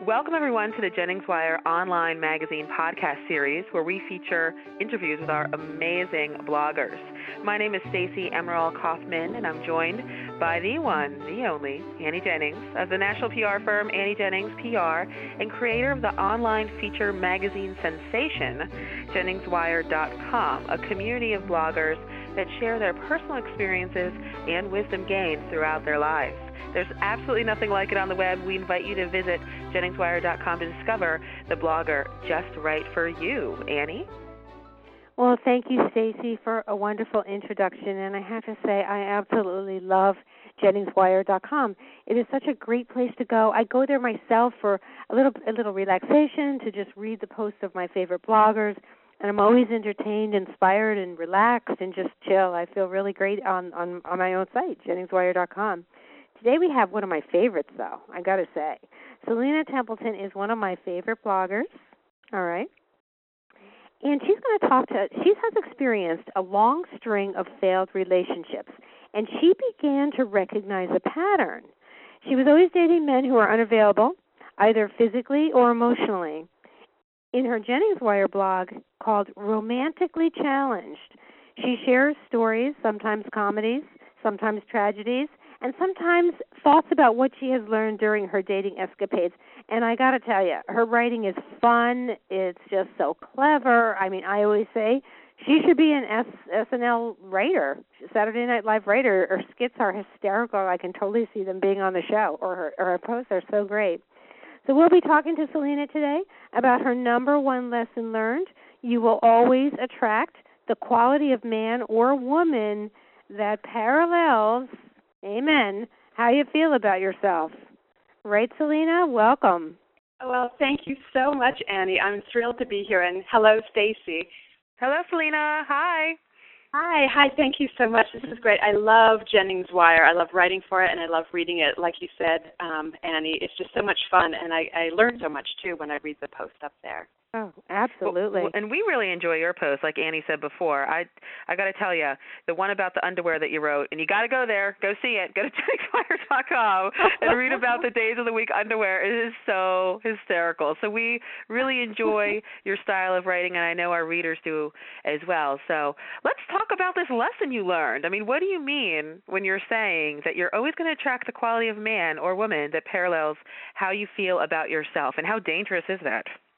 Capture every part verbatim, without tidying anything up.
Welcome, everyone, to the Jennings Wire Online Magazine podcast series, where we feature interviews with our amazing bloggers. My name is Stacey Emerald Kaufman, and I'm joined by the one, the only, Annie Jennings, of the national P R firm Annie Jennings P R, and creator of the online feature magazine sensation, Jennings Wire dot com, a community of bloggers that share their personal experiences and wisdom gained throughout their lives. There's absolutely nothing like it on the web. We invite you to visit Jennings Wire dot com to discover the blogger just right for you. Annie? Well, thank you, Stacey, for a wonderful introduction. And I have to say, I absolutely love Jennings Wire dot com. It is such a great place to go. I go there myself for a little a little relaxation, to just read the posts of my favorite bloggers. And I'm always entertained, inspired, and relaxed, and just chill. I feel really great on, on, on my own site, Jennings Wire dot com. Today we have one of my favorites, though, I got to say. Selena Templeton is one of my favorite bloggers, all right? And she's going to talk to, she has experienced a long string of failed relationships, and she began to recognize a pattern. She was always dating men who were unavailable, either physically or emotionally. In her Jennings Wire blog called Romantically Challenged, she shares stories, sometimes comedies, sometimes tragedies, and sometimes thoughts about what she has learned during her dating escapades. And I got to tell you, her writing is fun. It's just so clever. I mean, I always say she should be an S- SNL writer, Saturday Night Live writer. Her skits are hysterical. I can totally see them being on the show, or her, or her posts are so great. So we'll be talking to Selena today about her number one lesson learned. You will always attract the quality of man or woman that parallels, amen, how you feel about yourself. Right, Selena? Welcome. Well, thank you so much, Annie. I'm thrilled to be here. And hello, Stacey. Hello, Selena. Hi. Hi. Hi. Thank you so much. This is great. I love Jennings Wire. I love writing for it, and I love reading it. Like you said, um, Annie, it's just so much fun, and I, I learn so much, too, when I read the post up there. Oh, absolutely. Well, and we really enjoy your post, like Annie said before. I I got to tell you, the one about the underwear that you wrote, and you got to go there, go see it, go to Jennings Wire dot com and read about the days of the week underwear. It is so hysterical. So we really enjoy your style of writing, and I know our readers do as well. So let's talk about this lesson you learned. I mean, what do you mean when you're saying that you're always going to attract the quality of man or woman that parallels how you feel about yourself, and how dangerous is that?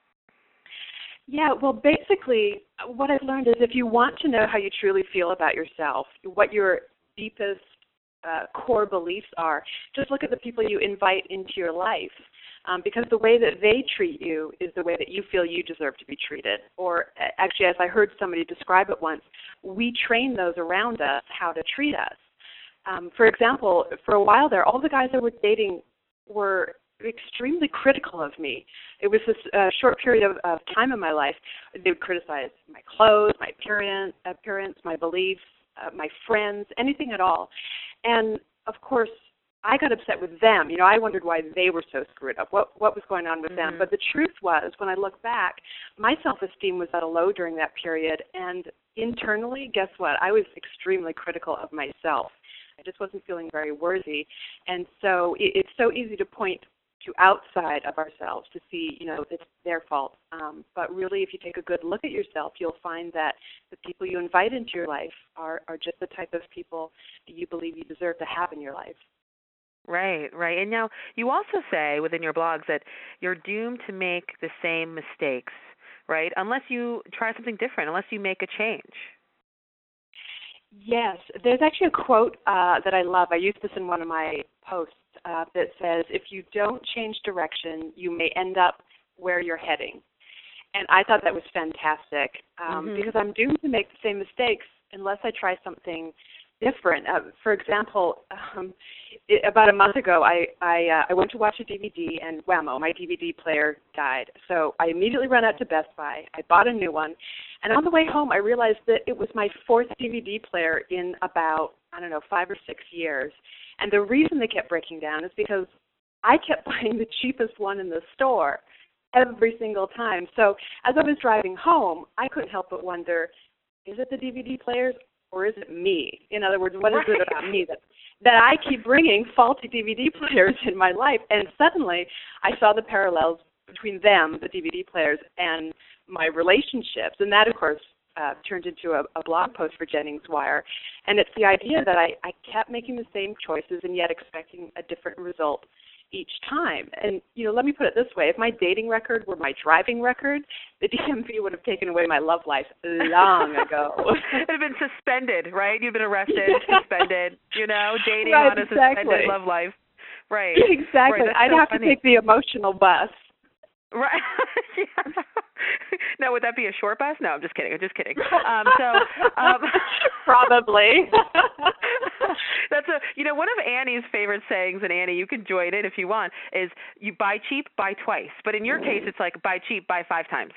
Yeah, well, basically, what I've learned is if you want to know how you truly feel about yourself, what your deepest uh, core beliefs are, just look at the people you invite into your life, um, because the way that they treat you is the way that you feel you deserve to be treated. Or actually, as I heard somebody describe it once, we train those around us how to treat us. Um, for example, for a while there, all the guys I was dating were extremely critical of me. It was this uh, short period of, of time in my life. They would criticize my clothes, my appearance, appearance my beliefs, uh, my friends, anything at all. And, of course, I got upset with them. You know, I wondered why they were so screwed up, what what was going on with mm-hmm. them. But the truth was, when I look back, my self-esteem was at a low during that period. And internally, guess what? I was extremely critical of myself. I just wasn't feeling very worthy. And so it, it's so easy to point to outside of ourselves to see, you know, it's their fault. Um, but really, if you take a good look at yourself, you'll find that the people you invite into your life are, are just the type of people that you believe you deserve to have in your life. Right, right. And now you also say within your blogs that you're doomed to make the same mistakes, right, unless you try something different, unless you make a change. Yes. There's actually a quote uh, that I love. I used this in one of my posts uh, that says, if you don't change direction, you may end up where you're heading. And I thought that was fantastic um, mm-hmm. because I'm doomed to make the same mistakes unless I try something different. Uh, for example, um, it, about a month ago, I I, uh, I went to watch a D V D, and whammo, my D V D player died. So I immediately ran out to Best Buy. I bought a new one, and on the way home, I realized that it was my fourth D V D player in about, I don't know, five or six years. And the reason they kept breaking down is because I kept buying the cheapest one in the store every single time. So as I was driving home, I couldn't help but wonder, is it the D V D players or is it me? In other words, what is right. it about me that that I keep bringing faulty D V D players in my life? And suddenly I saw the parallels between them, the D V D players, and my relationships. And that, of course, uh, turned into a, a blog post for Jennings Wire. And it's the idea that I, I kept making the same choices and yet expecting a different result each time. And, you know, let me put it this way. If my dating record were my driving record, the D M V would have taken away my love life long ago. It would have been suspended, right? You've been arrested, suspended, you know, dating right, on a exactly. suspended love life. Right. Exactly. Right, I'd so have funny. to take the emotional bus. Right. Yeah. Now, would that be a short bus? No, I'm just kidding. I'm just kidding. Um, so um, probably. That's a you know one of Annie's favorite sayings, and Annie, you can join it if you want. Is you buy cheap, buy twice. But in your case, it's like buy cheap, buy five times.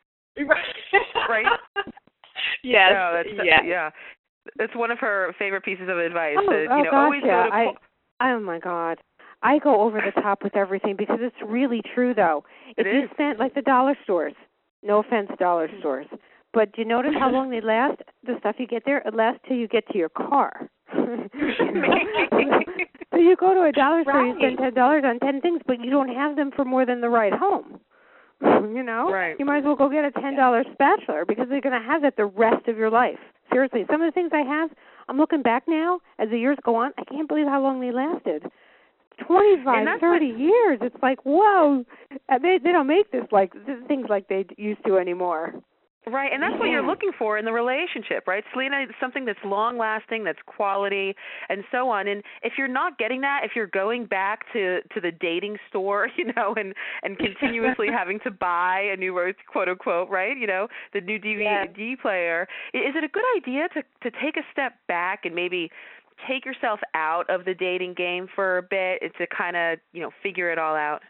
Right. Yes. No, that's, yes. Yeah. That's one of her favorite pieces of advice. Oh, that, oh you know, gosh, always yeah. go to. I, oh my God. I go over the top with everything because it's really true, though. If It you is. spend, like the dollar stores, no offense, dollar stores, but do you notice how long they last? The stuff you get there, it lasts till you get to your car. You know? So you go to a dollar store, you spend ten dollars on ten things, but you don't have them for more than the ride home. You know? Right. You might as well go get a ten dollar spatula because they're going to have that the rest of your life. Seriously, some of the things I have, I'm looking back now, as the years go on, I can't believe how long they lasted. twenty-five, thirty what, years. It's like, whoa, they they don't make this like things like they used to anymore. Right, and that's what you're looking for in the relationship, right, Selena? Something that's long-lasting, that's quality, and so on. And if you're not getting that, if you're going back to, to the dating store, you know, and, and continuously having to buy a new, quote-unquote, right, you know, the new D V D yeah. player, is it a good idea to, to take a step back and maybe take yourself out of the dating game for a bit to kind of, you know, figure it all out?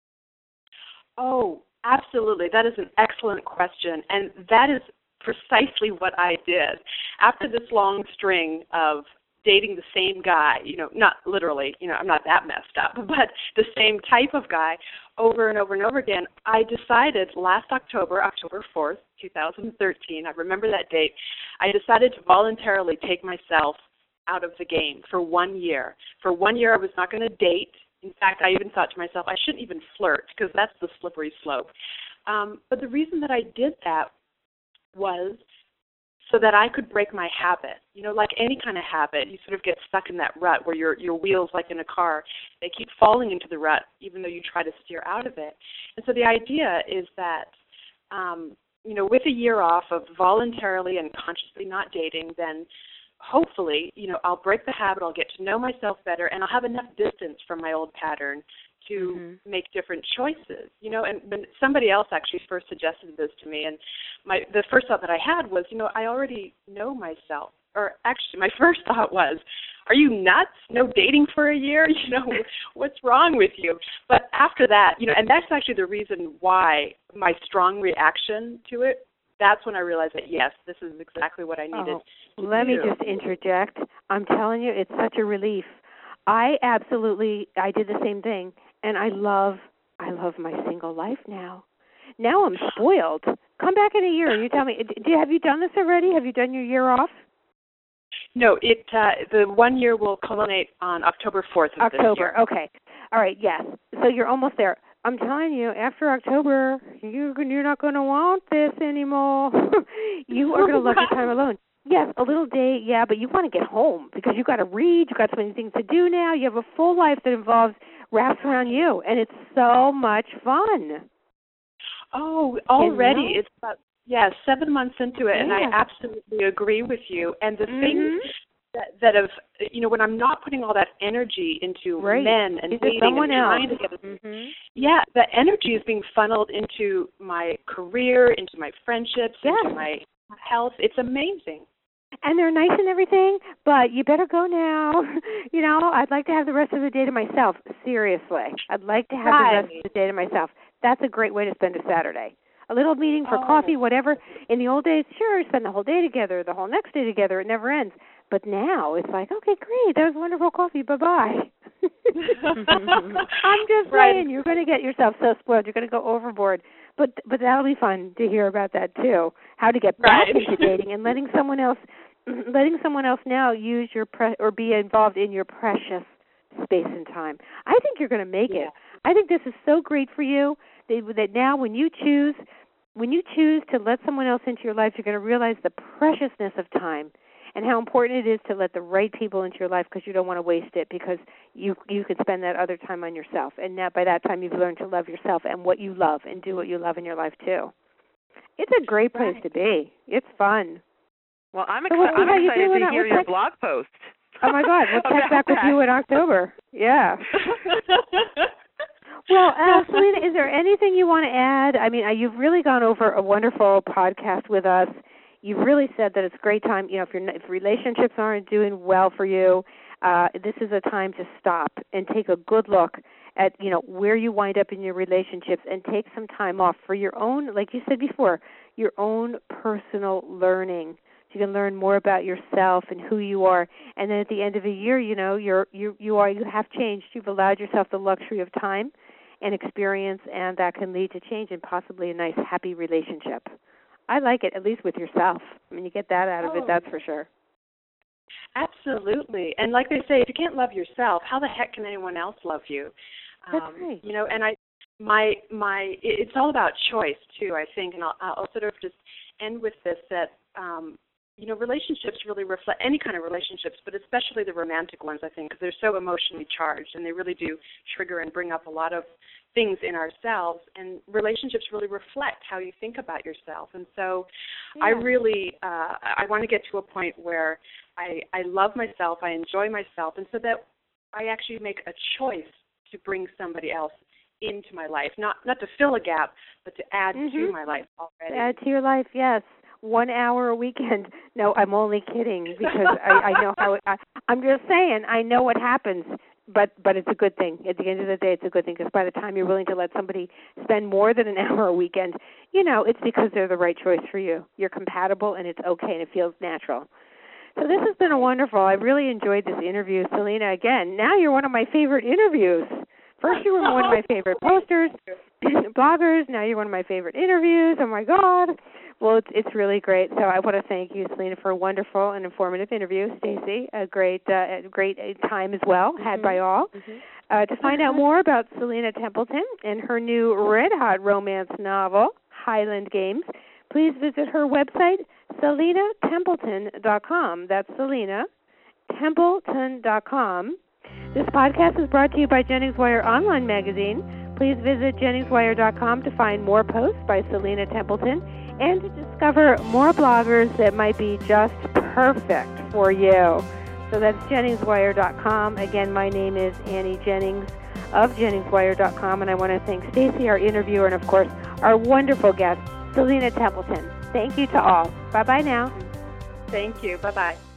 Oh, absolutely. That is an excellent question, and that is precisely what I did. After this long string of dating the same guy, you know, not literally, you know, I'm not that messed up, but the same type of guy over and over and over again, I decided last October, October fourth, two thousand thirteen, I remember that date, I decided to voluntarily take myself out of the game for one year. For one year, I was not going to date. In fact, I even thought to myself, I shouldn't even flirt because that's the slippery slope. Um, but the reason that I did that was so that I could break my habit. You know, like any kind of habit, you sort of get stuck in that rut where your your wheels, like in a car, they keep falling into the rut even though you try to steer out of it. And so the idea is that, um, you know, with a year off of voluntarily and consciously not dating, then hopefully, you know, I'll break the habit, I'll get to know myself better, and I'll have enough distance from my old pattern to mm-hmm. make different choices. You know, and when somebody else actually first suggested this to me, and my the first thought that I had was, you know, I already know myself. Or actually, my first thought was, are you nuts? No dating for a year? You know, what's wrong with you? But after that, you know, and that's actually the reason why my strong reaction to it, that's when I realized that, yes, this is exactly what I needed oh, to let do. me just interject. I'm telling you, it's such a relief. I absolutely, I did the same thing, and I love, I love my single life now. Now I'm spoiled. Come back in a year and you tell me, do, have you done this already? Have you done your year off? No, it uh, the one year will culminate on October fourth of October, this year. Okay. All right, yes. So you're almost there. I'm telling you, after October, you, you're not going to want this anymore. You are going to love your time alone. Yes, a little date, yeah, but you want to get home because you've got to read, you've got so many things to do now. You have a full life that involves, wraps around you, and it's so much fun. Oh, already. You know? It's about, yeah, seven months into it, yeah. and I absolutely agree with you. And the mm-hmm. things that, that have, you know, when I'm not putting all that energy into right. men and Is dating someone and trying else? to get, mm-hmm. yeah, the energy is being funneled into my career, into my friendships, yes. into my health. It's amazing. And they're nice and everything, but you better go now. You know, I'd like to have the rest of the day to myself. Seriously. I'd like to have right. the rest of the day to myself. That's a great way to spend a Saturday. A little meeting for oh. coffee, whatever. In the old days, sure, spend the whole day together, the whole next day together. It never ends. But now it's like, okay, great. That was wonderful coffee. Bye-bye. I'm just right. saying, you're going to get yourself so spoiled. You're going to go overboard. But but that'll be fun to hear about that, too, how to get back right. into dating and letting someone else letting someone else now use your pre- or be involved in your precious space and time. I think you're going to make yeah. it. I think this is so great for you that, that now when you choose, when you choose to let someone else into your life, you're going to realize the preciousness of time and how important it is to let the right people into your life, because you don't want to waste it, because you you could spend that other time on yourself. And now by that time you've learned to love yourself and what you love and do what you love in your life too. It's a great place right. to be. It's fun. Well, I'm, so exci- we'll I'm excited to we'll hear check- your blog post. Oh, my God. We'll check back that. with you in October. Yeah. Well, uh, Selena, is there anything you want to add? I mean, you've really gone over a wonderful podcast with us. You've really said that it's a great time. You know, if, you're, if relationships aren't doing well for you, uh, this is a time to stop and take a good look at, you know, where you wind up in your relationships and take some time off for your own, like you said before, your own personal learning. So you can learn more about yourself and who you are. And then at the end of a year, you know, you're, you you are you have changed. You've allowed yourself the luxury of time and experience, and that can lead to change and possibly a nice, happy relationship. I like it, at least with yourself. I mean, you get that out of oh. it, that's for sure. Absolutely. And like they say, if you can't love yourself, how the heck can anyone else love you? That's um, right. You know, and I, my, my, it's all about choice too, I think, and I'll, I'll sort of just end with this, that, um, you know, relationships really reflect, any kind of relationships, but especially the romantic ones, I think, because they're so emotionally charged, and they really do trigger and bring up a lot of things in ourselves, and relationships really reflect how you think about yourself. And so yeah. I really, uh, I want to get to a point where I, I love myself, I enjoy myself, and so that I actually make a choice to bring somebody else into my life, not not to fill a gap, but to add mm-hmm. to my life already. To add to your life, yes. One hour a weekend. No, I'm only kidding, because I, I know how it, I, I'm just saying, I know what happens, but but it's a good thing. At the end of the day, it's a good thing, because by the time you're willing to let somebody spend more than an hour a weekend, you know, it's because they're the right choice for you. You're compatible, and it's okay, and it feels natural. So this has been a wonderful. I really enjoyed this interview, Selena. Again, now you're one of my favorite interviews. First you were one of my favorite posters, bloggers. Now you're one of my favorite interviews. Oh, my God. Well, it's, it's really great. So I want to thank you, Selena, for a wonderful and informative interview. Stacey, a great uh, a great time as well, mm-hmm. had by all. Mm-hmm. Uh, to find out more about Selena Templeton and her new red-hot romance novel, Highland Games, please visit her website, selena templeton dot com. That's Selena Templeton dot com. This podcast is brought to you by Jennings Wire Online Magazine. Please visit jennings wire dot com to find more posts by Selena Templeton and to discover more bloggers that might be just perfect for you. So that's jennings wire dot com. Again, my name is Annie Jennings of jennings wire dot com, and I want to thank Stacey, our interviewer, and, of course, our wonderful guest, Selena Templeton. Thank you to all. Bye-bye now. Thank you. Bye-bye.